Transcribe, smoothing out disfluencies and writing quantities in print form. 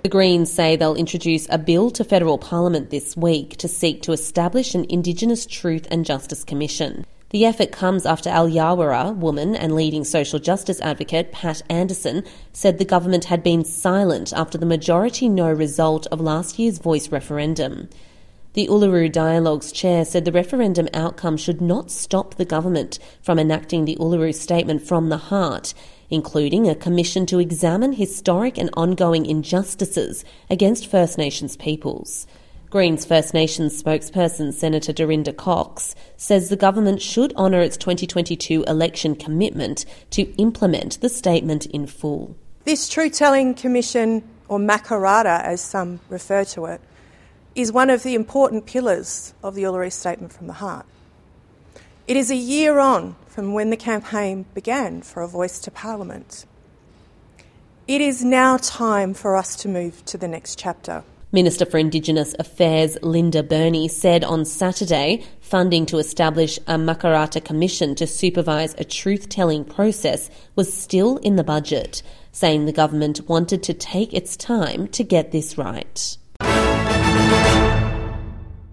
The Greens say they'll introduce a bill to federal parliament this week to seek to establish an Indigenous Truth and Justice Commission. The effort comes after Al Yawara woman and leading social justice advocate Pat Anderson said the government had been silent after the majority no result of last year's Voice referendum. The Uluru Dialogue's chair said the referendum outcome should not stop the government from enacting the Uluru Statement from the Heart, including a commission to examine historic and ongoing injustices against First Nations peoples. Greens First Nations spokesperson Senator Dorinda Cox says the government should honour its 2022 election commitment to implement the statement in full. This Truth-Telling Commission, or Makarrata as some refer to it, is one of the important pillars of the Uluru Statement from the Heart. It is a year on from when the campaign began for a voice to Parliament. It is now time for us to move to the next chapter. Minister for Indigenous Affairs Linda Burney said on Saturday funding to establish a Makarrata Commission to supervise a truth-telling process was still in the budget, saying the government wanted to take its time to get this right.